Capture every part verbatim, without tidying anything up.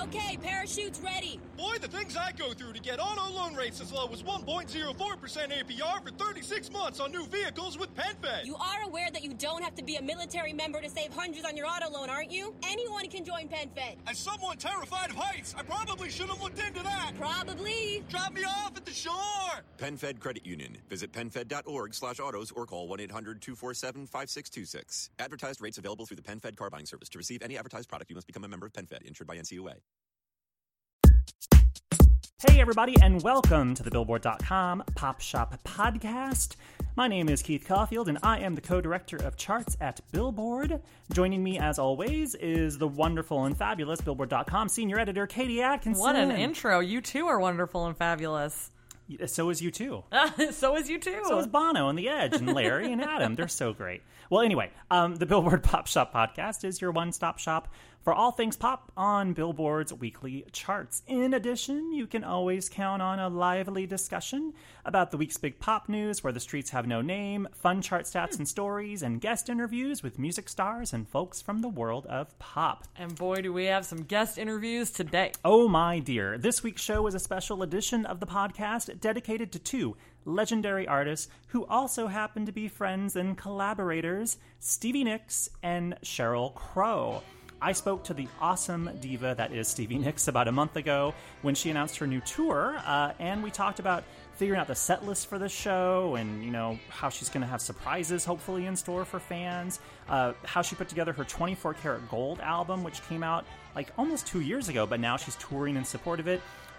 Okay, parachute's ready. Boy, the things I go through to get auto loan rates as low as one point zero four percent A P R for thirty-six months on new vehicles with PenFed. You are aware that you don't have to be a military member to save hundreds on your auto loan, aren't you? Anyone can join PenFed. As someone terrified of heights, I probably should have looked into that. Probably. Drop me off at the shore. PenFed Credit Union. Visit PenFed.org slash autos or call one eight hundred two four seven five six two six. Advertised rates available through the PenFed car buying service. To receive any advertised product, you must become a member of PenFed, insured by N C U A. Hey everybody, and welcome to the Billboard dot com Pop Shop Podcast. My name is Keith Caulfield, and I am the co-director of charts at Billboard. Joining me, as always, is the wonderful and fabulous Billboard dot com senior editor, Katie Atkinson. What an intro. You too are wonderful and fabulous. So is you too. So is you too. So is Bono and The Edge and Larry and Adam. They're so great. Well, anyway, um, the Billboard Pop Shop Podcast is your one-stop shop for all things pop on Billboard's weekly charts. In addition, you can always count on a lively discussion about the week's big pop news, where the streets have no name, fun chart stats and stories, and guest interviews with music stars and folks from the world of pop. And boy, do we have some guest interviews today. Oh my dear. This week's show is a special edition of the podcast dedicated to two legendary artists who also happen to be friends and collaborators, Stevie Nicks and Sheryl Crow. I spoke to the awesome diva that is Stevie Nicks about a month ago when she announced her new tour, uh, and we talked about figuring out the set list for the show and, you know, how she's going to have surprises hopefully in store for fans, uh, how she put together her twenty-four karat gold album, which came out like almost two years ago, but now she's touring in support of it,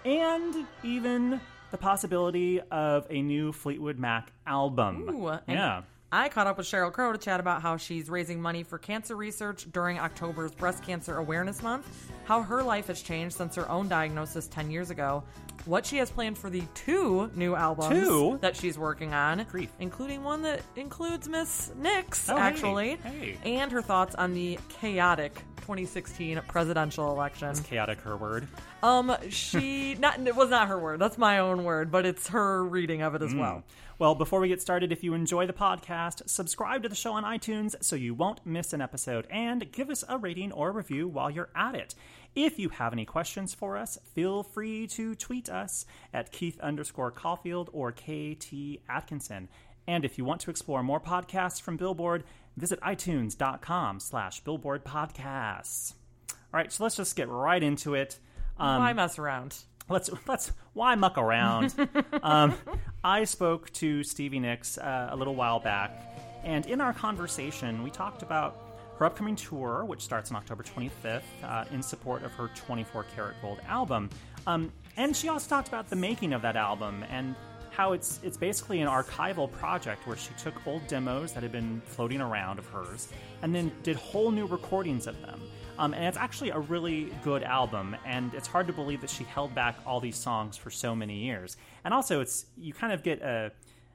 and even the possibility of a new Fleetwood Mac album. Ooh, yeah. I caught up with Sheryl Crow to chat about how she's raising money for cancer research during October's Breast Cancer Awareness Month, how her life has changed since her own diagnosis ten years ago, what she has planned for the two new albums two? that she's working on, Grief. including one that includes Miss Nicks, oh, actually, hey. Hey. and her thoughts on the chaotic twenty sixteen presidential election. Is chaotic her word? Um, she, not, it was not her word. That's my own word, but it's her reading of it as mm. well. Well, before we get started, if you enjoy the podcast, subscribe to the show on iTunes so you won't miss an episode, and give us a rating or review while you're at it. If you have any questions for us, feel free to tweet us at Keith underscore Caulfield or K T Atkinson. And if you want to explore more podcasts from Billboard, visit itunes.com slash Billboard Podcasts. All right, so let's just get right into it. Um, Why mess around? Let's let's why muck around? um, I spoke to Stevie Nicks uh, a little while back, and in our conversation, we talked about her upcoming tour, which starts on October twenty-fifth, uh, in support of her twenty-four karat gold album. Um, and she also talked about the making of that album and how it's it's basically an archival project where she took old demos that had been floating around of hers and then did whole new recordings of them. Um, and it's actually a really good album, and it's hard to believe that she held back all these songs for so many years. And also, it's you kind of get a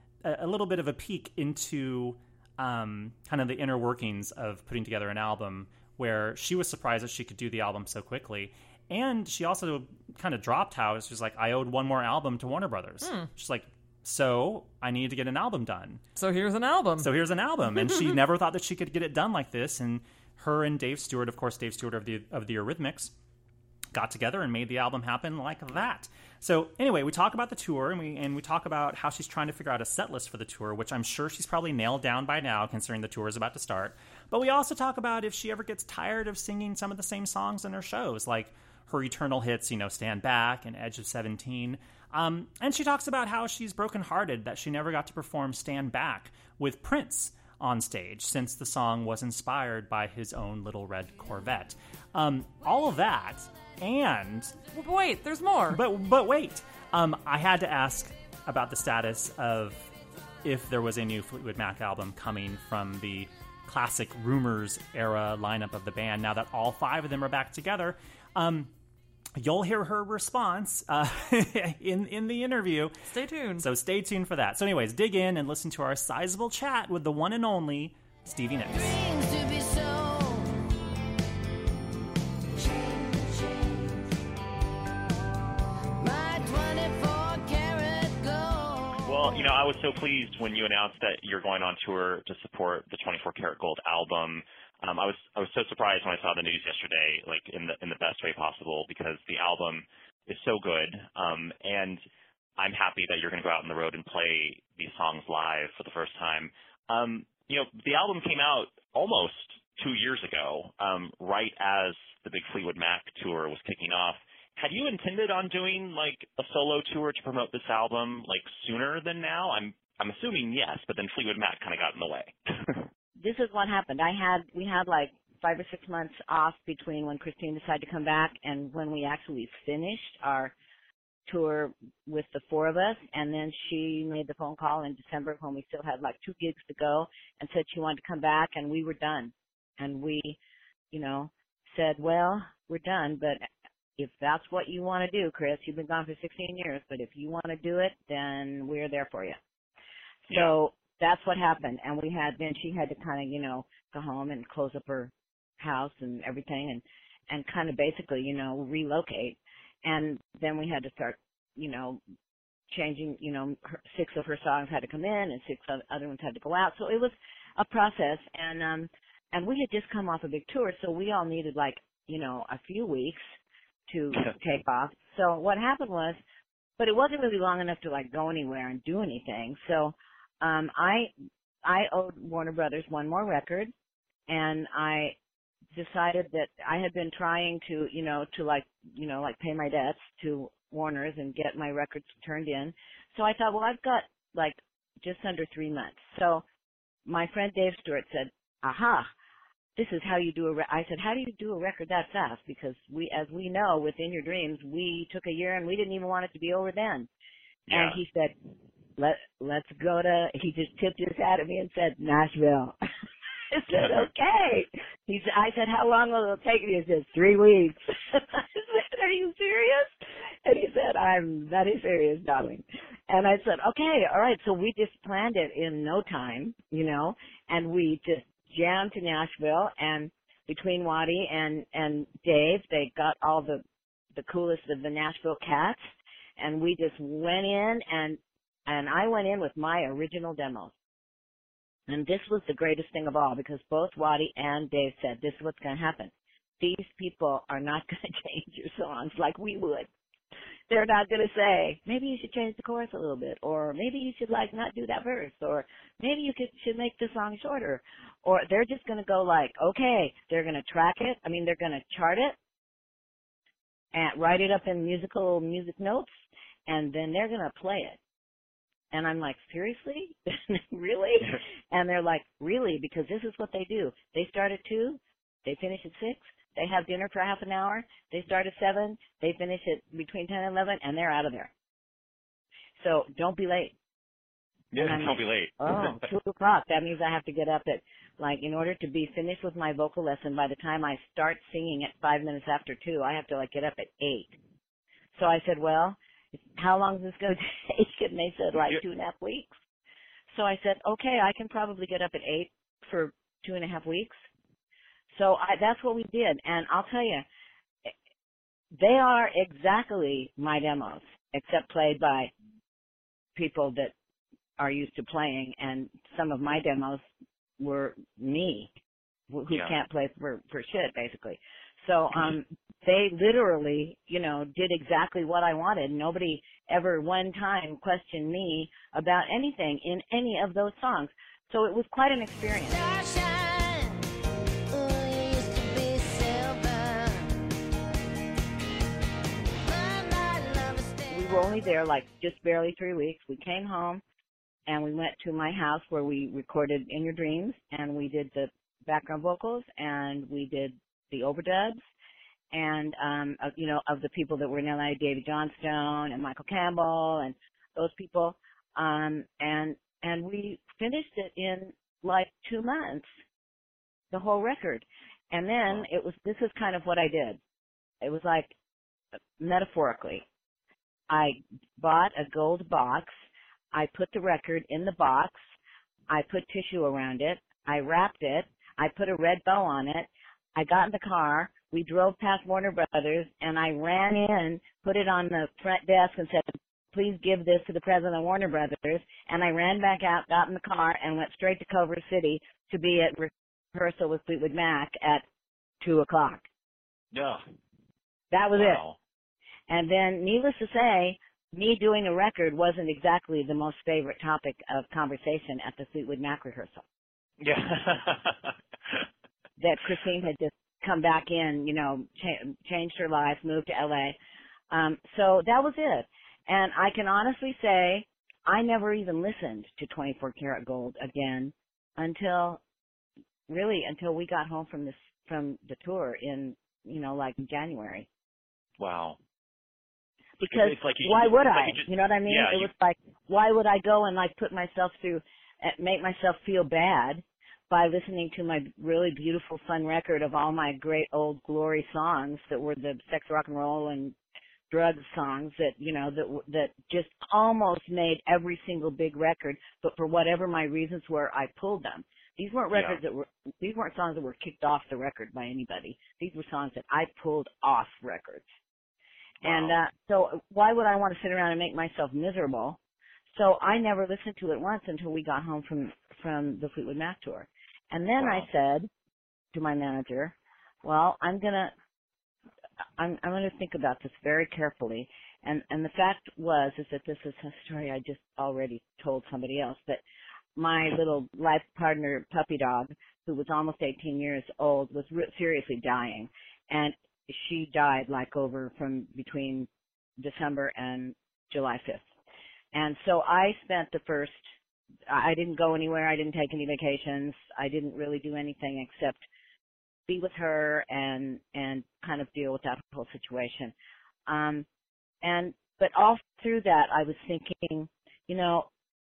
a little bit of a peek into um, kind of the inner workings of putting together an album, where she was surprised that she could do the album so quickly. And she also kind of dropped how she was like, I owed one more album to Warner Brothers. Hmm. She's like, so I needed to get an album done. So here's an album. So here's an album. And she never thought that she could get it done like this. And her and Dave Stewart, of course, Dave Stewart of the of the Eurythmics, got together and made the album happen like that. So anyway, we talk about the tour, and we and we talk about how she's trying to figure out a set list for the tour, which I'm sure she's probably nailed down by now, considering the tour is about to start. But we also talk about if she ever gets tired of singing some of the same songs in her shows, like her eternal hits, you know, Stand Back and Edge of seventeen. Um, and she talks about how she's brokenhearted that she never got to perform Stand Back with Prince on stage, since the song was inspired by his own little red Corvette. Um, all of that, and... But wait, there's more. But but wait. Um, I had to ask about the status of if there was a new Fleetwood Mac album coming from the classic Rumors era lineup of the band, now that all five of them are back together. Um, you'll hear her response uh, in, in the interview. Stay tuned. So stay tuned for that. So anyways, dig in and listen to our sizable chat with the one and only Stevie Nicks. Well, you know, I was so pleased when you announced that you're going on tour to support the twenty-four karat gold album. Um, I was I was so surprised when I saw the news yesterday, like in the in the best way possible, because the album is so good, um, and I'm happy that you're going to go out on the road and play these songs live for the first time. Um, you know, the album came out almost two years ago, um, right as the big Fleetwood Mac tour was kicking off. Had you intended on doing like a solo tour to promote this album like sooner than now? I'm I'm assuming yes, but then Fleetwood Mac kind of got in the way. This is what happened. I had, we had like five or six months off between when Christine decided to come back and when we actually finished our tour with the four of us. And then she made the phone call in December when we still had like two gigs to go and said she wanted to come back, and we were done. And we, you know, said, well, we're done, but if that's what you want to do, Chris, you've been gone for sixteen years, but if you want to do it, then we're there for you. Yeah. So that's what happened. And we had, then she had to kind of, you know, go home and close up her house and everything and, and kind of basically, you know, relocate. And then we had to start, you know, changing, you know, her, six of her songs had to come in and six other ones had to go out. So it was a process. And, um, and we had just come off a big tour, so we all needed like, you know, a few weeks to take off. So what happened was, but it wasn't really long enough to like go anywhere and do anything. So, Um, I I owed Warner Brothers one more record, and I decided that I had been trying to, you know, to like, you know, like pay my debts to Warner's and get my records turned in. So I thought, well, I've got like just under three months. So my friend Dave Stewart said, aha, this is how you do a re-. I said, how do you do a record that fast? Because we, as we know, within your dreams, we took a year and we didn't even want it to be over then. Yeah. And he said, Let, let's go to, he just tipped his hat at me and said, Nashville. I said, okay. He said, I said, how long will it take me? He said, three weeks. I said, are you serious? And he said, I'm very serious, darling. And I said, okay, all right. So we just planned it in no time, you know, and we just jammed to Nashville, and between Waddy and, and Dave, they got all the, the coolest of the Nashville cats, and we just went in and And I went in with my original demos. And this was the greatest thing of all, because both Waddy and Dave said, this is what's going to happen. These people are not going to change your songs like we would. They're not going to say, maybe you should change the chorus a little bit, or maybe you should like not do that verse, or maybe you could, should make the song shorter. Or they're just going to go like, okay, they're going to track it. I mean, they're going to chart it and write it up in musical music notes, and then they're going to play it. And I'm like, seriously? Really? And they're like, really? Because this is what they do. They start at two, they finish at six, they have dinner for half an hour, they start at seven, they finish at between ten and eleven, and they're out of there. So don't be late. Yeah, don't like, be late. Oh, two o'clock. That means I have to get up at, like, in order to be finished with my vocal lesson, by the time I start singing at five minutes after two, I have to, like, get up at eight. So I said, well, how long is this going to take? And they said, like, two and a half weeks. So I said, okay, I can probably get up at eight for two and a half weeks. So I, that's what we did. And I'll tell you, they are exactly my demos, except played by people that are used to playing. And some of my demos were me, who yeah. can't play for, for shit, basically. So um, they literally, you know, did exactly what I wanted. Nobody ever one time questioned me about anything in any of those songs. So it was quite an experience. We were only there like just barely three weeks. We came home and we went to my house where we recorded In Your Dreams, and we did the background vocals, and we did the overdubs, and, um, of, you know, of the people that were in L A, David Johnstone and Michael Campbell and those people. Um, and, and we finished it in like two months, the whole record. And then it was, this is kind of what I did. It was like, metaphorically, I bought a gold box. I put the record in the box. I put tissue around it. I wrapped it. I put a red bow on it. I got in the car. We drove past Warner Brothers, and I ran in, put it on the front desk, and said, please give this to the president of Warner Brothers. And I ran back out, got in the car, and went straight to Culver City to be at rehearsal with Fleetwood Mac at two o'clock. Yeah. That was wow. it. And then, needless to say, me doing a record wasn't exactly the most favorite topic of conversation at the Fleetwood Mac rehearsal. Yeah. That Christine had just come back in, you know, cha- changed her life, moved to L A. Um, so that was it. And I can honestly say I never even listened to twenty-four karat gold again until, really, until we got home from this, from the tour in, you know, like January. Wow. Because it's like you, why would like I? You, just, you know what I mean? Yeah, it you, was like, why would I go and like put myself through, make myself feel bad by listening to my really beautiful, fun record of all my great old glory songs that were the sex, rock and roll, and drug songs that, you know, that that just almost made every single big record, but for whatever my reasons were, I pulled them. These weren't records yeah. that were, these weren't songs that were kicked off the record by anybody. These were songs that I pulled off records. Wow. And uh, so why would I want to sit around and make myself miserable? So I never listened to it once until we got home from, from the Fleetwood Mac tour. And then wow. I said to my manager, well, I'm going to, I'm, I'm going to think about this very carefully. And, and the fact was, is that this is a story I just already told somebody else, that my little life partner puppy dog, who was almost eighteen years old, was re- seriously dying. And she died like over from between December and July fifth. And so I spent the first, I didn't go anywhere. I didn't take any vacations. I didn't really do anything except be with her and, and kind of deal with that whole situation. Um, and, but all through that, I was thinking, you know,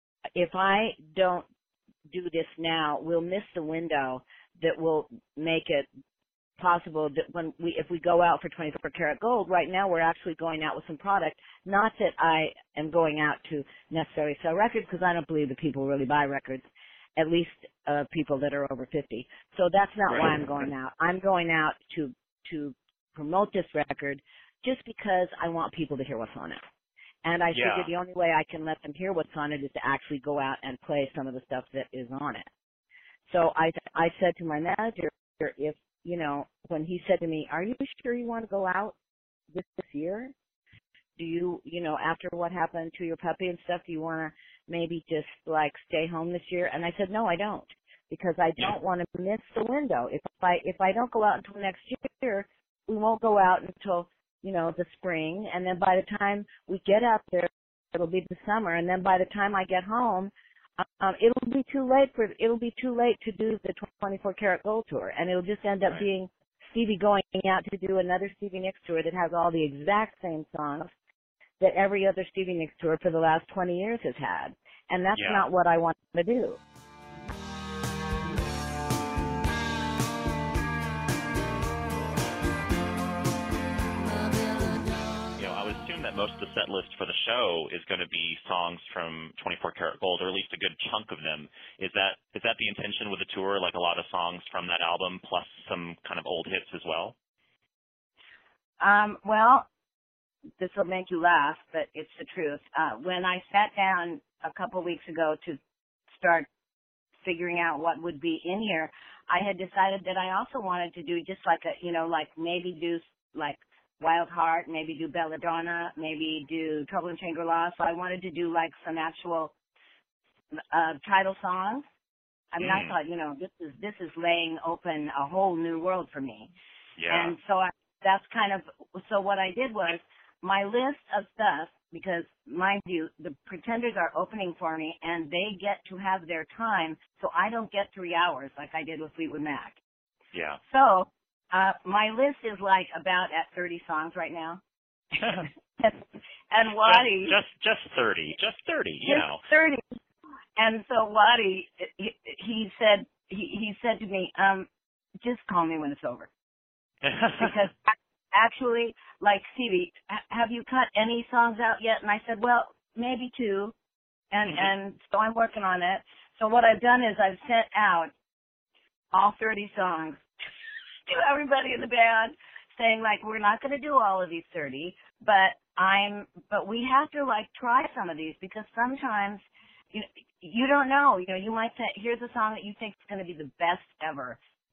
if I don't do this now, we'll miss the window that will make it possible that when we, if we go out for twenty-four karat gold, right now we're actually going out with some product. Not that I am going out to necessarily sell records, because I don't believe that people really buy records, at least uh, people that are over fifty. So that's not right. why I'm going out. I'm going out to to promote this record just because I want people to hear what's on it. And I yeah. figured the only way I can let them hear what's on it is to actually go out and play some of the stuff that is on it. So I I said to my manager, if, you know, when he said to me, are you sure you want to go out this, this year? Do you, you know, after what happened to your puppy and stuff, do you want to maybe just, like, stay home this year? And I said, no, I don't, because I don't want to miss the window. If I if I don't go out until next year, we won't go out until, you know, the spring, and then by the time we get out there, it'll be the summer, and then by the time I get home, um, it'll be too late for it'll be too late to do the twenty-four karat gold tour, and it'll just end up right. being Stevie going out to do another Stevie Nicks tour that has all the exact same songs that every other Stevie Nicks tour for the last twenty years has had, and that's yeah. not what I want to do. That most of the set list for the show is going to be songs from twenty-four karat gold, or at least a good chunk of them. Is that is that the intention with the tour, like a lot of songs from that album plus some kind of old hits as well? Um, well, this will make you laugh, but it's the truth. Uh, when I sat down a couple weeks ago to start figuring out what would be in here, I had decided that I also wanted to do just like a, you know, like maybe do like Wild Heart, maybe do Belladonna, maybe do Trouble in Shangri-La. So I wanted to do like some actual uh, title songs. I mean, mm. I thought, you know, this is this is laying open a whole new world for me. Yeah. And so I, that's kind of, so what I did was my list of stuff, because mind you, the Pretenders are opening for me and they get to have their time, so I don't get three hours like I did with Fleetwood Mac. Yeah. So uh, my list is like about at thirty songs right now. and, and Waddy. Just, just, just thirty. Just thirty, you just know. thirty. And so Waddy, he, he said, he, he said to me, um, just call me when it's over. Because actually, like, Stevie, have you cut any songs out yet? And I said, well, maybe two. And, mm-hmm. and so I'm working on it. So what I've done is I've sent out all thirty songs to everybody in the band, saying, like, we're not going to do all of these thirty, but I'm, but we have to, like, try some of these, because sometimes, you know, you don't know, you know, you might say, here's a song that you think is going to be the best ever,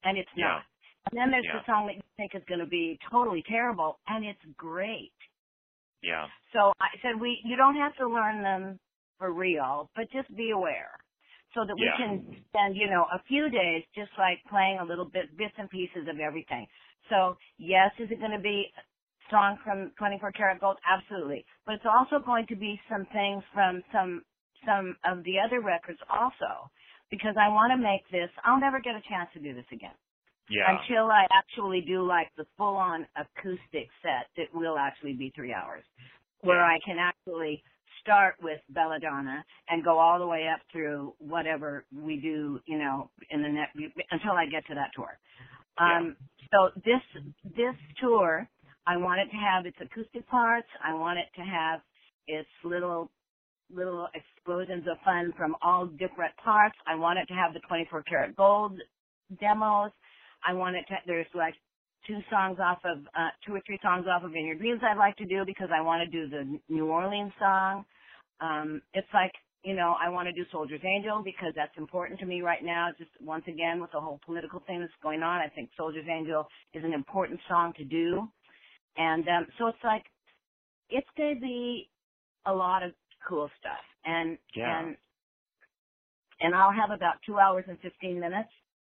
and it's Yeah. not. And then there's Yeah. the song that you think is going to be totally terrible, and it's great. Yeah. So I said, we you don't have to learn them for real, but just be aware, so that we Yeah. can spend, you know, a few days just like playing a little bit, bits and pieces of everything. So yes, is it going to be a song from twenty-four Karat Gold? Absolutely. But it's also going to be some things from some some of the other records also, because I want to make this, I'll never get a chance to do this again. Yeah. Until I actually do like the full-on acoustic set that will actually be three hours, where Yeah. I can actually start with Belladonna and go all the way up through whatever we do, you know, in the net until I get to that tour. Um, so this this tour, I want it to have its acoustic parts. I want it to have its little little explosions of fun from all different parts. I want it to have the twenty-four Karat Gold demos. I want it to, there's like two songs off of, uh, two or three songs off of In Your Dreams I'd like to do because I want to do the New Orleans song. Um, it's like, you know, I want to do Soldier's Angel because that's important to me right now. Just once again, with the whole political thing that's going on, I think Soldier's Angel is an important song to do. And um, so it's like, it's going to be a lot of cool stuff. And, Yeah. and, and I'll have about two hours and fifteen minutes.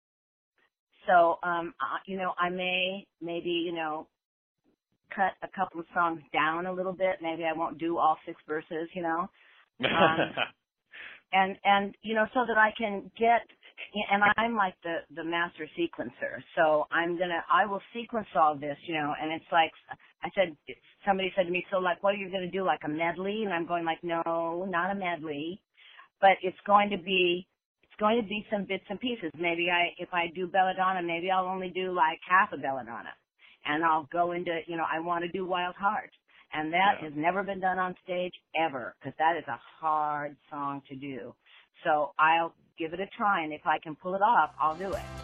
So, um, uh, you know, I may, maybe, you know, cut a couple of songs down a little bit. Maybe I won't do all six verses, you know. Um, and, and, you know, so that I can get, and I'm like the, the master sequencer. So I'm going to, I will sequence all this, you know, and it's like, I said, somebody said to me, so like, what are you going to do, like a medley? And I'm going like, no, not a medley, but it's going to be, it's going to be some bits and pieces. Maybe I, if I do Belladonna, maybe I'll only do like half a Belladonna. And I'll go into, you know, I want to do Wild Heart. And that Yeah. has never been done on stage ever, because that is a hard song to do. So I'll give it a try, and if I can pull it off, I'll do it.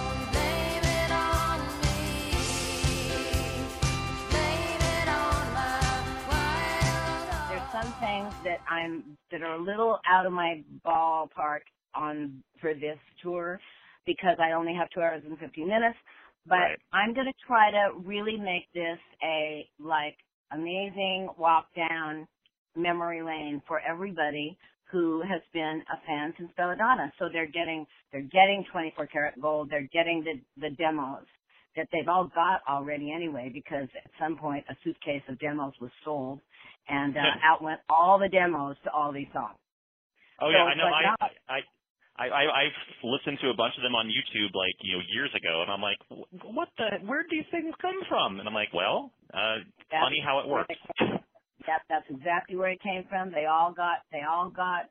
There's some things that I'm that are a little out of my ballpark on for this tour because I only have two hours and fifteen minutes. But Right. I'm going to try to really make this a like amazing walk down memory lane for everybody who has been a fan since Belladonna. So they're getting they're getting twenty-four Karat Gold. They're getting the the demos that they've all got already anyway, because at some point a suitcase of demos was sold, and uh, out went all the demos to all these songs. Oh So yeah, I it's know. like I, now- I I I I've listened to a bunch of them on YouTube, like you know, years ago, and I'm like, what the? Where'd these things come from? And I'm like, well, uh, That's funny how it where works. they came- That that's exactly where it came from. They all got they all got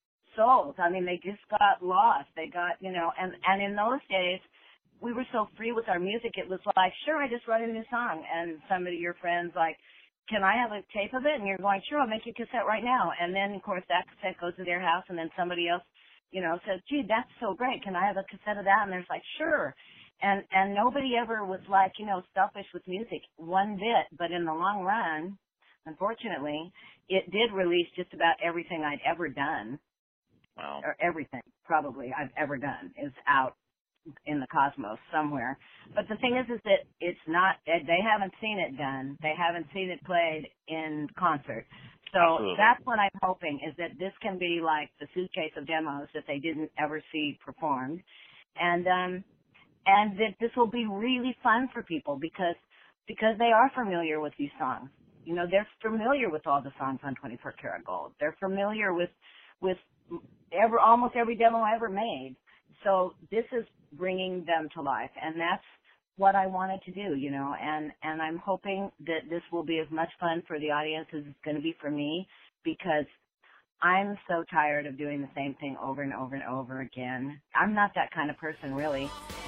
sold. I mean, they just got lost. They got you know, and and in those days, we were so free with our music. It was like, sure, I just wrote a new song, and somebody, your friends, like, can I have a tape of it? And you're going, sure, I'll make you a cassette right now. And then of course that cassette goes to their house, and then somebody else, you know, says, gee, that's so great. Can I have a cassette of that? And there's like, sure. And and nobody ever was like, you know, selfish with music one bit. But in the long run, unfortunately, it did release just about everything I'd ever done, Wow. or everything probably I've ever done is out in the cosmos somewhere. But the thing is, is that it's not, they haven't seen it done. They haven't seen it played in concert. So Absolutely. that's what I'm hoping, is that this can be like the suitcase of demos that they didn't ever see performed. And, um, and that this will be really fun for people because, because they are familiar with these songs. You know, they're familiar with all the songs on twenty-four Karat Gold. They're familiar with, with every, almost every demo I ever made. So this is bringing them to life, and that's what I wanted to do, you know, and, and I'm hoping that this will be as much fun for the audience as it's going to be for me, because I'm so tired of doing the same thing over and over and over again. I'm not that kind of person, really.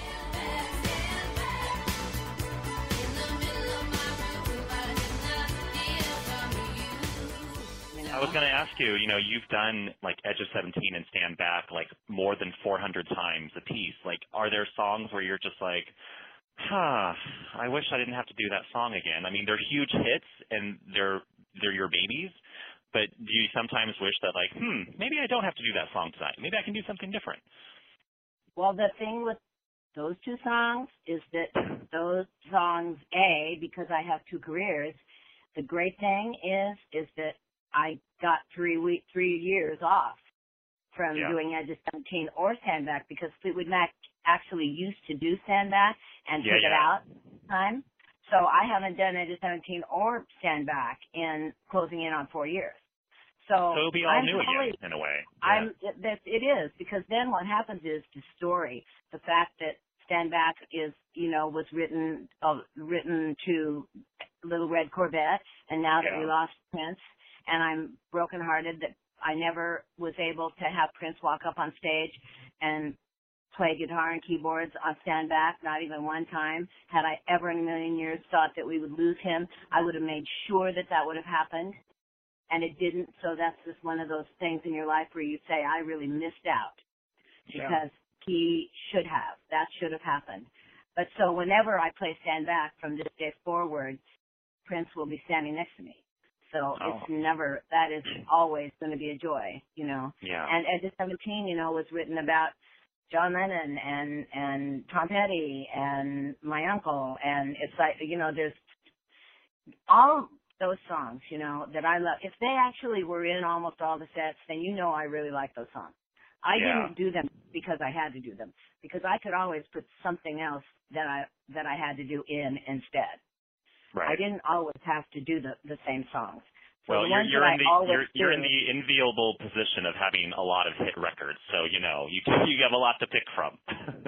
I was going to ask you, you know, you've done like Edge of seventeen and Stand Back like more than four hundred times a piece. Like, are there songs where you're just like, huh, I wish I didn't have to do that song again? I mean, they're huge hits and they're they're your babies, but do you sometimes wish that like, hmm, maybe I don't have to do that song tonight. Maybe I can do something different? Well, the thing with those two songs is that those songs, A, because I have two careers, the great thing is, is that I got three week, three years off from yeah. doing Edge of seventeen or Stand Back, because Fleetwood Mac actually used to do Stand Back and yeah, took yeah. it out time. So I haven't done Edge of seventeen or Stand Back in closing in on four years. So, so it'll be all I'm new totally, again, in a way. Yeah. I'm, it, that it is, because then what happens is the story, the fact that Stand Back is, you know, was written, uh, written to Little Red Corvette, and now that yeah. we lost Prince, and I'm brokenhearted that I never was able to have Prince walk up on stage and play guitar and keyboards on Stand Back, not even one time. Had I ever in a million years thought that we would lose him, I would have made sure that that would have happened, and it didn't. So that's just one of those things in your life where you say, I really missed out, because yeah. he should have. That should have happened. But so whenever I play Stand Back from this day forward, Prince will be standing next to me. So oh. it's never, that is always going to be a joy, you know. Yeah. And Edge of seventeen, you know, was written about John Lennon and, and Tom Petty and my uncle. And it's like, you know, there's all those songs, you know, that I love. If they actually were in almost all the sets, then you know I really like those songs. I yeah. didn't do them because I had to do them, because I could always put something else that I that I had to do in instead. Right. I didn't always have to do the, the same songs. So well, the you're, ones you're that in I the always you're, you're do, in the enviable position of having a lot of hit records, so you know you you have a lot to pick from.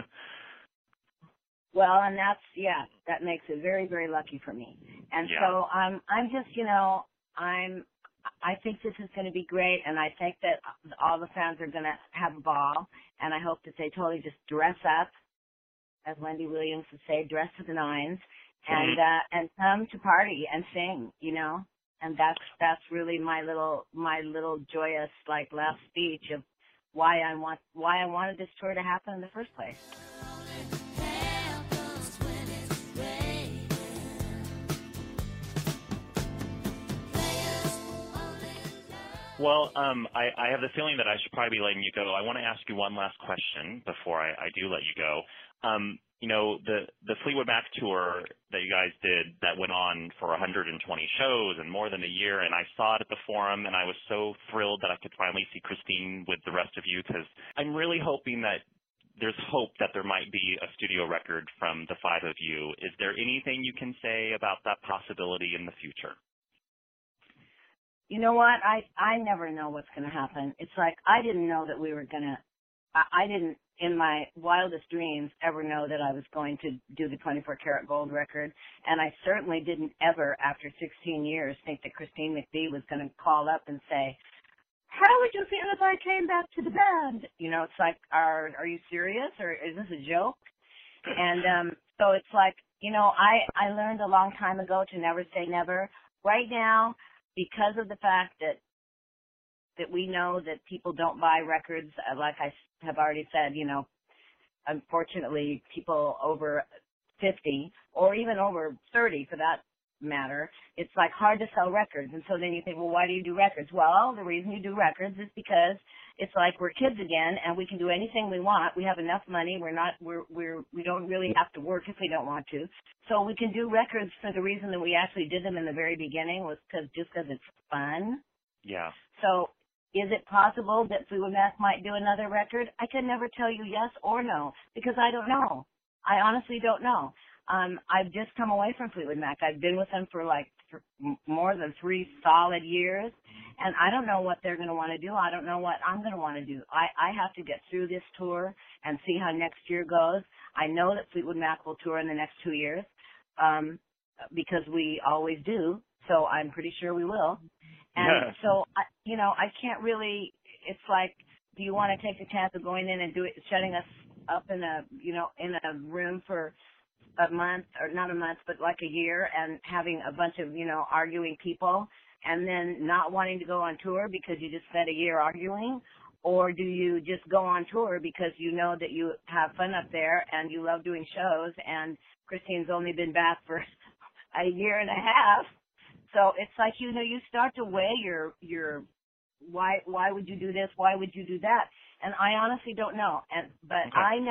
Well, and that's yeah, that makes it very, very lucky for me. And yeah. so I'm I'm just you know I'm I think this is going to be great, and I think that all the fans are going to have a ball, and I hope that they totally just dress up, as Wendy Williams would say, dress to the nines, and mm-hmm. uh, and come to party and sing, you know. And that's that's really my little my little joyous like last speech of why I want why I wanted this tour to happen in the first place. Well, um, I, I have the feeling that I should probably be letting you go. I want to ask you one last question before I, I do let you go. Um, you know, the, the Fleetwood Mac tour that you guys did that went on for one hundred twenty shows and more than a year, and I saw it at the Forum, and I was so thrilled that I could finally see Christine with the rest of you, because I'm really hoping that there's hope that there might be a studio record from the five of you. Is there anything you can say about that possibility in the future? You know what? I, I never know what's going to happen. It's like I didn't know that we were going to, I, I didn't, in my wildest dreams, ever know that I was going to do the twenty-four karat gold record. And I certainly didn't ever, after sixteen years, think that Christine McVie was going to call up and say, how would you feel if I came back to the band? You know, it's like, are, are you serious, or is this a joke? And um, so it's like, you know, I, I learned a long time ago to never say never. Right now, because of the fact that that we know that people don't buy records, uh, like I have already said, you know, unfortunately, people over fifty or even over thirty, for that matter, it's like hard to sell records. And so then you think, well, why do you do records? Well, the reason you do records is because it's like we're kids again, and we can do anything we want. We have enough money. We're not, we're, we're, we don't really have to work if we don't want to. So we can do records for the reason that we actually did them in the very beginning, was because just because it's fun. Yeah. So is it possible that Fleetwood Mac might do another record? I can never tell you yes or no, because I don't know. I honestly don't know. Um, I've just come away from Fleetwood Mac. I've been with them for like th- more than three solid years, and I don't know what they're going to want to do. I don't know what I'm going to want to do. I, I have to get through this tour and see how next year goes. I know that Fleetwood Mac will tour in the next two years um, because we always do, so I'm pretty sure we will. And yeah. so, I, you know, I can't really, it's like, do you want to take the chance of going in and do it, shutting us up in a, you know, in a room for a month, or not a month, but like a year, and having a bunch of, you know, arguing people, and then not wanting to go on tour because you just spent a year arguing? Or do you just go on tour because you know that you have fun up there and you love doing shows, and Christine's only been back for a year and a half? So it's like, you know, you start to weigh your, your, why, why would you do this? Why would you do that? And I honestly don't know. And, but okay. I never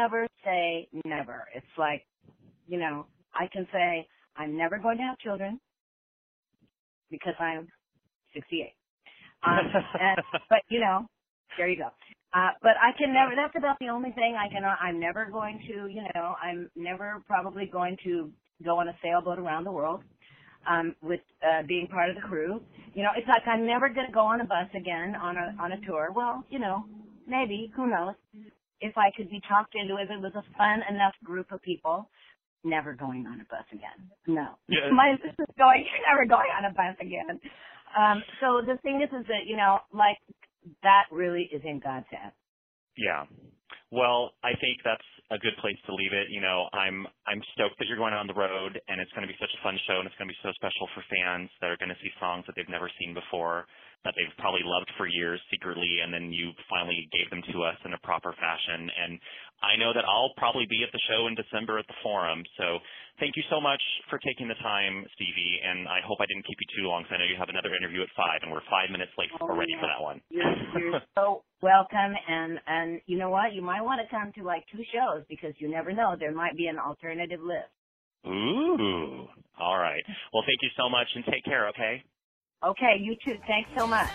say never. It's like, you know, I can say I'm never going to have children because I'm sixty-eight. Um, and, but, you know, there you go. Uh, but I can never, that's about the only thing I can, I'm never going to, you know, I'm never probably going to go on a sailboat around the world, um, with, uh, being part of the crew. You know, it's like I'm never going to go on a bus again on a, on a tour. Well, you know, maybe, who knows, if I could be talked into it, if it was a fun enough group of people, never going on a bus again. No. Yeah. My sister's going, you're never going on a bus again. Um, so the thing is, is that, you know, like, that really is in God's hands. Yeah. Well, I think that's a good place to leave it. You know, I'm I'm stoked that you're going on the road, and it's going to be such a fun show, and it's going to be so special for fans that are going to see songs that they've never seen before, that they've probably loved for years secretly, and then you finally gave them to us in a proper fashion. And I know that I'll probably be at the show in December at the Forum. So thank you so much for taking the time, Stevie, and I hope I didn't keep you too long, because I know you have another interview at five, and we're five minutes late oh, already yeah. for that one. You're, you're so welcome, and, and you know what? You might want to come to like two shows, because you never know. There might be an alternative list. Ooh. All right. Well, thank you so much, and take care, okay? Okay, you too. Thanks so much.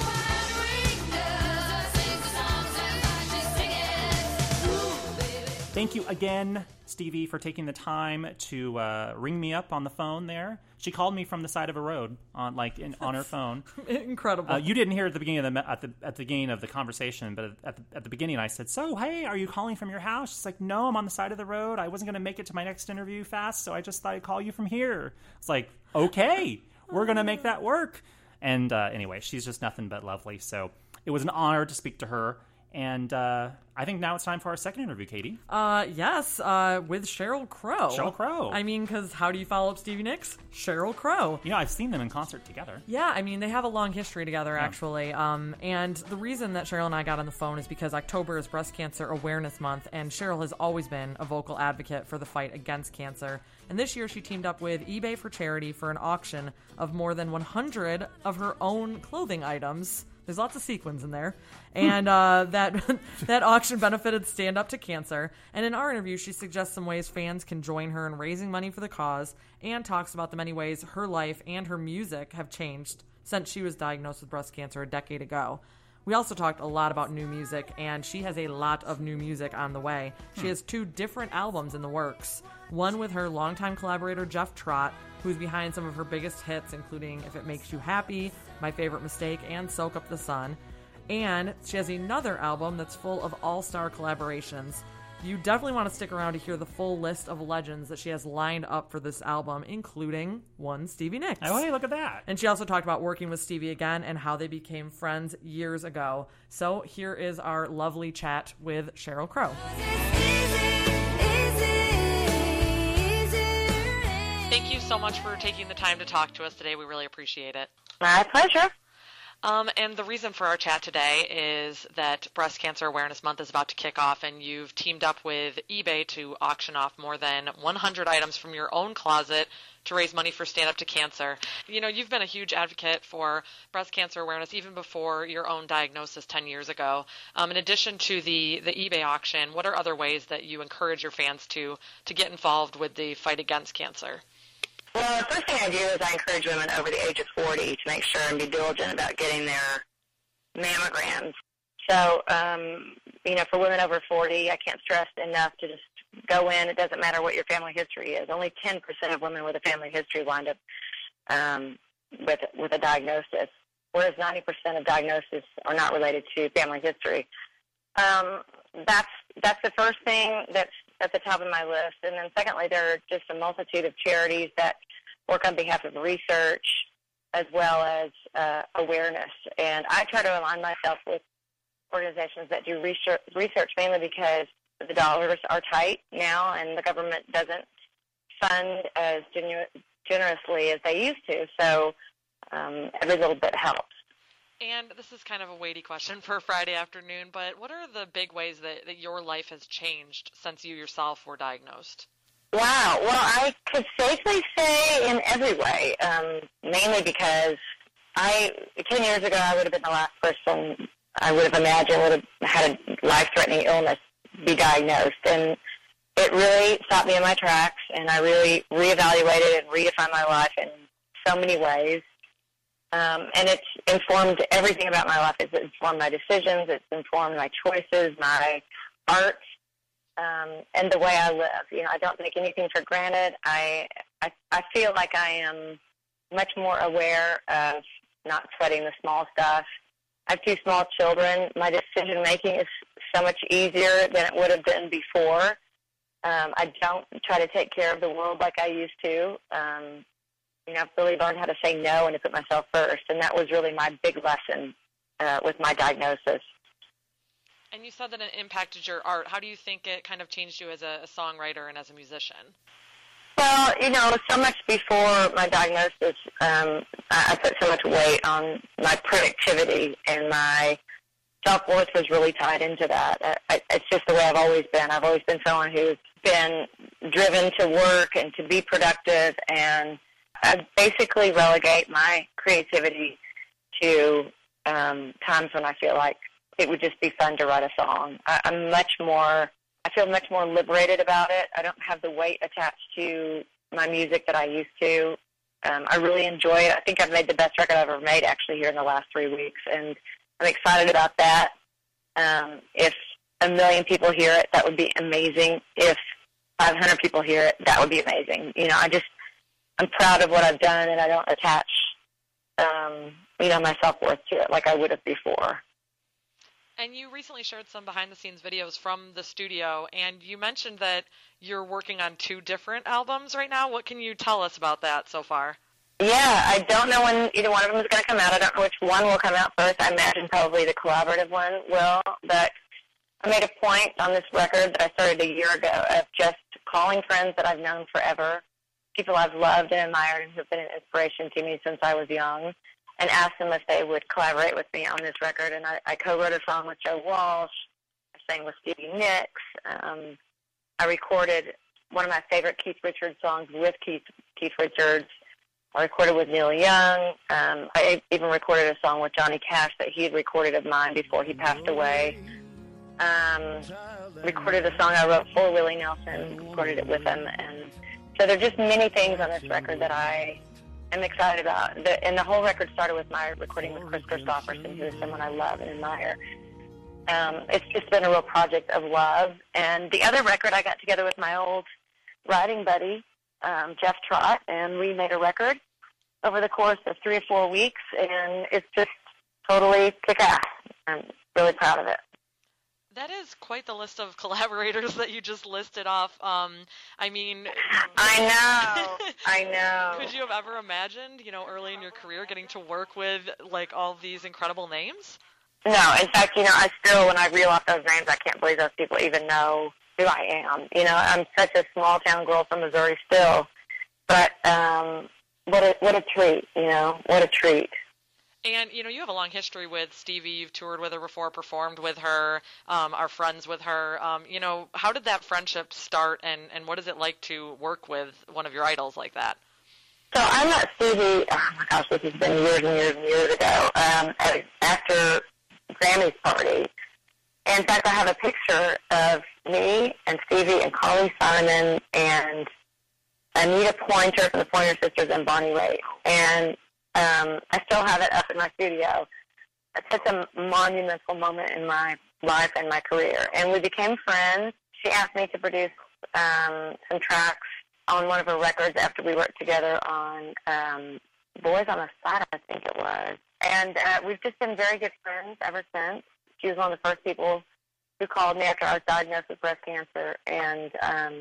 Thank you again, Stevie, for taking the time to uh, ring me up on the phone there. She called me from the side of a road on like in, on her phone. Incredible. Uh, you didn't hear it at the beginning of the at the at the beginning of the conversation, but at the, at the beginning I said, "So, hey, are you calling from your house?" She's like, "No, I'm on the side of the road. I wasn't going to make it to my next interview fast, so I just thought I'd call you from here." It's like, "Okay, we're going to make that work." And uh, anyway, she's just nothing but lovely. So it was an honor to speak to her. And uh, I think now it's time for our second interview, Katie. Uh, yes, uh, with Sheryl Crow. Sheryl Crow. I mean, because how do you follow up Stevie Nicks? Sheryl Crow. You know, I've seen them in concert together. Yeah, I mean, they have a long history together, Yeah. actually. Um, and the reason that Sheryl and I got on the phone is because October is Breast Cancer Awareness Month, and Sheryl has always been a vocal advocate for the fight against cancer. And this year, she teamed up with eBay for Charity for an auction of more than one hundred of her own clothing items. There's lots of sequins in there. And uh, that that auction benefited Stand Up to Cancer. And in our interview, she suggests some ways fans can join her in raising money for the cause, and talks about the many ways her life and her music have changed since she was diagnosed with breast cancer a decade ago. We also talked a lot about new music, and she has a lot of new music on the way. She has two different albums in the works. One with her longtime collaborator, Jeff Trott, who's behind some of her biggest hits, including If It Makes You Happy, My Favorite Mistake, and Soak Up the Sun. And she has another album that's full of all-star collaborations. You definitely want to stick around to hear the full list of legends that she has lined up for this album, including one Stevie Nicks. Oh, hey, look at that. And she also talked about working with Stevie again and how they became friends years ago. So here is our lovely chat with Sheryl Crow. Thank you so much for taking the time to talk to us today. We really appreciate it. My pleasure. Um, and the reason for our chat today is that Breast Cancer Awareness Month is about to kick off, and you've teamed up with eBay to auction off more than one hundred items from your own closet to raise money for Stand Up to Cancer. You know, you've been a huge advocate for breast cancer awareness even before your own diagnosis ten years ago. Um, in addition to the, the eBay auction, what are other ways that you encourage your fans to, to get involved with the fight against cancer? Well, the first thing I do is I encourage women over the age of forty to make sure and be diligent about getting their mammograms. So, um, you know, for women over forty, I can't stress enough to just go in. It doesn't matter what your family history is. Only ten percent of women with a family history wind up um, with with a diagnosis, whereas ninety percent of diagnoses are not related to family history. Um, that's that's the first thing that's at the top of my list. And then secondly, there are just a multitude of charities that work on behalf of research as well as uh, awareness. And I try to align myself with organizations that do research, research mainly because the dollars are tight now and the government doesn't fund as genu- generously as they used to. So um, every little bit helps. And this is kind of a weighty question for a Friday afternoon, but what are the big ways that, that your life has changed since you yourself were diagnosed? Wow. Well, I could safely say in every way, um, mainly because I, ten years ago, I would have been the last person I would have imagined would have had a life-threatening illness be diagnosed. And it really stopped me in my tracks, and I really reevaluated and redefined my life in so many ways. Um, and it's informed everything about my life. It's informed my decisions. It's informed my choices, my art, um, and the way I live. You know, I don't take anything for granted. I, I, I feel like I am much more aware of not sweating the small stuff. I have two small children. My decision-making is so much easier than it would have been before. Um, I don't try to take care of the world like I used to. Um, you know, I've really learned how to say no and to put myself first, and that was really my big lesson uh, with my diagnosis. And you said that it impacted your art. How do you think it kind of changed you as a, a songwriter and as a musician? Well, you know, so much before my diagnosis, um, I put so much weight on my productivity, and my self-worth was really tied into that. I, it's just the way I've always been. I've always been someone who's been driven to work and to be productive, and I basically relegate my creativity to um, times when I feel like it would just be fun to write a song. I, I'm much more, I feel much more liberated about it. I don't have the weight attached to my music that I used to. Um, I really enjoy it. I think I've made the best record I've ever made, actually, here in the last three weeks, and I'm excited about that. Um, if a million people hear it, that would be amazing. If five hundred people hear it, that would be amazing. You know, I just, I'm proud of what I've done, and I don't attach, um, you know, my self-worth to it like I would have before. And you recently shared some behind-the-scenes videos from the studio, and you mentioned that you're working on two different albums right now. What can you tell us about that so far? Yeah, I don't know when either one of them is going to come out. I don't know which one will come out first. I imagine probably the collaborative one will, but I made a point on this record that I started a year ago of just calling friends that I've known forever, people I've loved and admired and who've been an inspiration to me since I was young, and asked them if they would collaborate with me on this record. And I, I co-wrote a song with Joe Walsh. I sang with Stevie Nicks. Um, I recorded one of my favorite Keith Richards songs with Keith, Keith Richards. I recorded with Neil Young. Um, I even recorded a song with Johnny Cash that he had recorded of mine before he passed away. Um, recorded a song I wrote for Willie Nelson, recorded it with him. And so there are just many things on this record that I am excited about. The, and the whole record started with my recording with Chris Christopherson, who is someone I love and admire. Um, it's just been a real project of love. And the other record, I got together with my old writing buddy, um, Jeff Trott, and we made a record over the course of three or four weeks, and it's just totally kick-ass. I'm really proud of it. That is quite the list of collaborators that you just listed off. Um, I mean... I know. I know. Could you have ever imagined, you know, early in your career getting to work with, like, all these incredible names? No. In fact, you know, I still, when I reel off those names, I can't believe those people even know who I am. You know, I'm such a small-town girl from Missouri still. But um, what a, what a treat, you know, what a treat. And, you know, you have a long history with Stevie. You've toured with her before, performed with her, um, are friends with her. Um, you know, how did that friendship start, and, and what is it like to work with one of your idols like that? So I met Stevie, oh my gosh, this has been years and years and years ago, um, at, after Grammy's party. In fact, I have a picture of me and Stevie and Carly Simon and Anita Pointer from the Pointer Sisters and Bonnie Raitt. And Um, I still have it up in my studio. It's such a monumental moment in my life and my career. And we became friends. She asked me to produce um, some tracks on one of her records after we worked together on um, Boys on the Side, I think it was. And uh, we've just been very good friends ever since. She was one of the first people who called me after I was diagnosed with breast cancer. And um,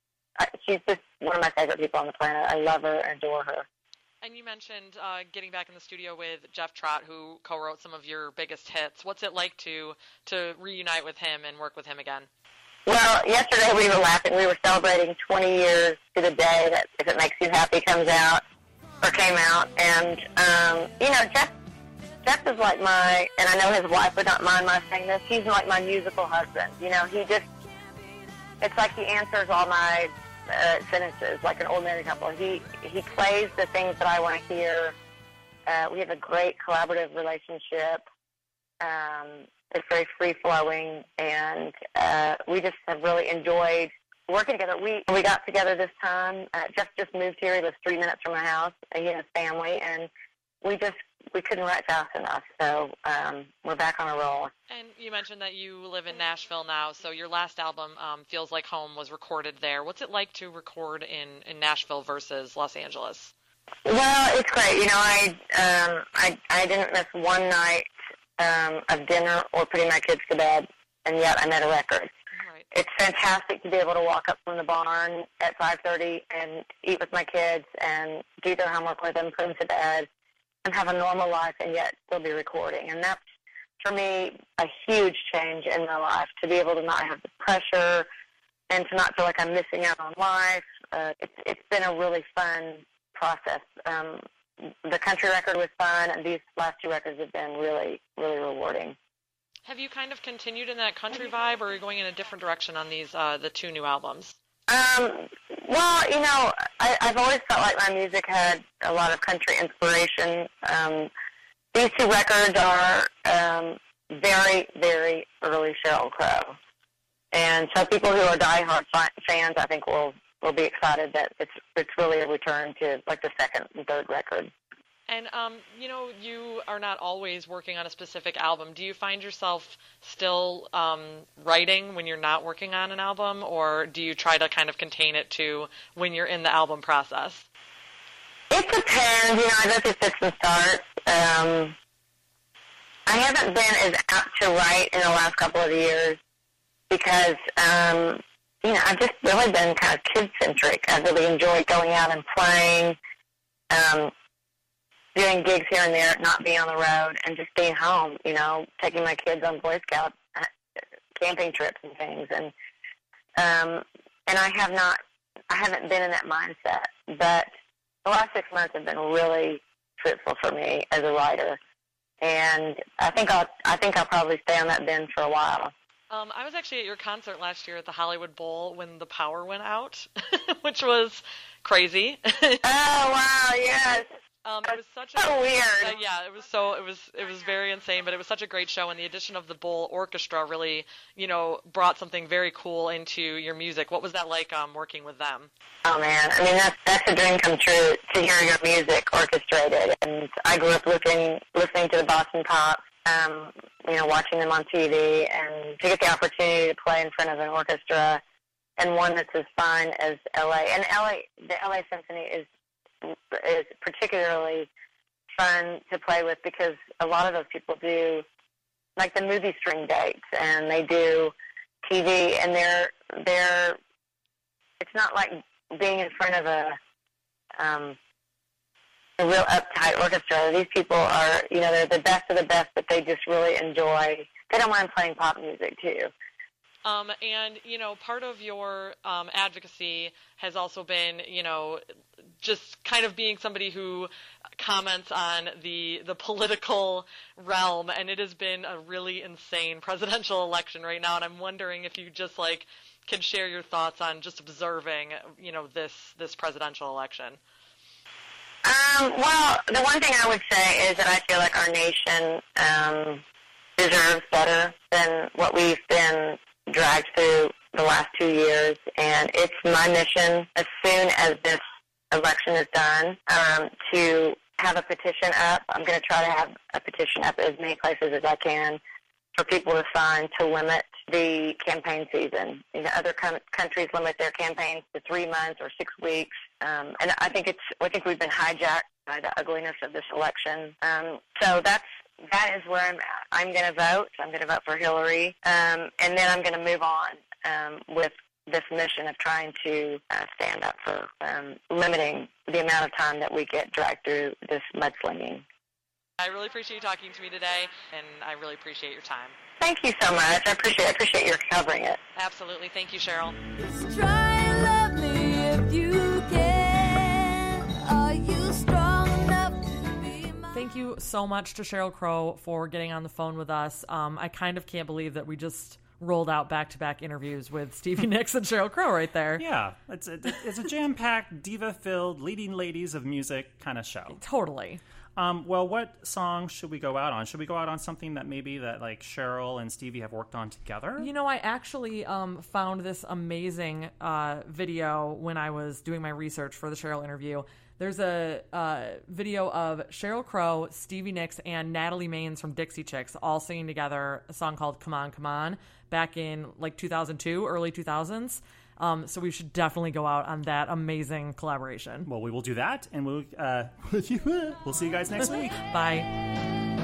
I, she's just one of my favorite people on the planet. I love her and adore her. And you mentioned uh, getting back in the studio with Jeff Trott, who co-wrote some of your biggest hits. What's it like to to reunite with him and work with him again? Well, yesterday we were laughing. We were celebrating twenty years to the day that If It Makes You Happy comes out, or came out. And, um, you know, Jeff, Jeff is like my, and I know his wife would not mind my saying this, he's like my musical husband. You know, he just, it's like he answers all my Uh, sentences like an old married couple. He he plays the things that I want to hear. Uh, we have a great collaborative relationship. Um, it's very free flowing, and uh, we just have really enjoyed working together. We we got together this time. Uh, Jeff just moved here. He lives three minutes from my house. He and his family, and we just we couldn't write fast enough. So um, we're back on a roll. And you mentioned that you live in Nashville now. So your last album, um, Feels Like Home, was recorded there. What's it like to record in, in Nashville versus Los Angeles? Well, it's great. You know, I um, I I didn't miss one night um, of dinner or putting my kids to bed, and yet I made a record. Right. It's fantastic to be able to walk up from the barn at five thirty and eat with my kids and do their homework with them, put them to bed, and have a normal life, and yet still be recording. And that's, for me, a huge change in my life, to be able to not have the pressure and to not feel like I'm missing out on life. Uh, it's it's been a really fun process. Um, the country record was fun, and these last two records have been really, really rewarding. Have you kind of continued in that country vibe, or are you going in a different direction on these uh, the two new albums? Um, well, you know, I, I've always felt like my music had a lot of country inspiration. Um, these two records are um, very, very early Sheryl Crow. And so people who are diehard fi- fans, I think, will will be excited that it's it's really a return to, like, the second and third record. And, um, you know, you are not always working on a specific album. Do you find yourself still um, writing when you're not working on an album, or do you try to kind of contain it to when you're in the album process? It depends. You know, I go through fits and starts. Um, I haven't been as apt to write in the last couple of years because, um, you know, I've just really been kind of kid-centric. I've really enjoyed going out and playing, um, doing gigs here and there, not being on the road, and just being home, you know, taking my kids on Boy Scout camping trips and things. And um, and I have not, I haven't been in that mindset. But the last six months have been really fruitful for me as a writer. And I think I'll, I think I'll probably stay on that bin for a while. Um, I was actually at your concert last year at the Hollywood Bowl when the power went out, which was crazy. Oh, wow, yes. Um, it was such a, so weird. Uh, yeah, it was so it was it was very insane, but it was such a great show, and the addition of the Bowl Orchestra really, you know, brought something very cool into your music. What was that like, um, working with them? Oh man, I mean that's that's a dream come true to hear your music orchestrated. And I grew up listening listening to the Boston Pops, um, you know, watching them on T V, and to get the opportunity to play in front of an orchestra, and one that's as fun as L A. And L A, the L A Symphony is. is particularly fun to play with because a lot of those people do like the movie string dates, and they do T V, and they're they're it's not like being in front of a um a real uptight orchestra. These people are, you know, they're the best of the best, but they just really enjoy, they don't mind playing pop music too. Um, and, you know, part of your um, advocacy has also been, you know, just kind of being somebody who comments on the the political realm, and it has been a really insane presidential election right now, and I'm wondering if you just, like, can share your thoughts on just observing, you know, this, this presidential election. Um, well, the one thing I would say is that I feel like our nation um, deserves better than what we've been dragged through the last two years, and it's my mission as soon as this election is done um, to have a petition up. I'm going to try to have a petition up as many places as I can for people to sign to limit the campaign season. You know, other com- countries limit their campaigns to three months or six weeks, um, and I think it's I think we've been hijacked by the ugliness of this election. Um, so that's That is where I'm at. I'm going to vote. I'm going to vote for Hillary, um, and then I'm going to move on um, with this mission of trying to uh, stand up for um, limiting the amount of time that we get dragged through this mudslinging. I really appreciate you talking to me today, and I really appreciate your time. Thank you so much. I appreciate I appreciate your covering it. Absolutely. Thank you, Sheryl. Try and love me if you can. Are you strong enough to be my... Thank you so much to Sheryl Crow for getting on the phone with us. Um, I kind of can't believe that we just rolled out back-to-back interviews with Stevie Nicks and Sheryl Crow right there. Yeah, it's a, it's a jam-packed, diva-filled, leading ladies of music kind of show. Totally. Um, well, what song should we go out on? Should we go out on something that maybe that like Sheryl and Stevie have worked on together? You know, I actually um, found this amazing uh, video when I was doing my research for the Sheryl interview. There's a uh, video of Sheryl Crow, Stevie Nicks, and Natalie Maines from Dixie Chicks all singing together a song called Come On, Come On back in like two thousand two, early two thousands. Um, so we should definitely go out on that amazing collaboration. Well, we will do that, and we'll, uh, we'll see you guys next week. Bye.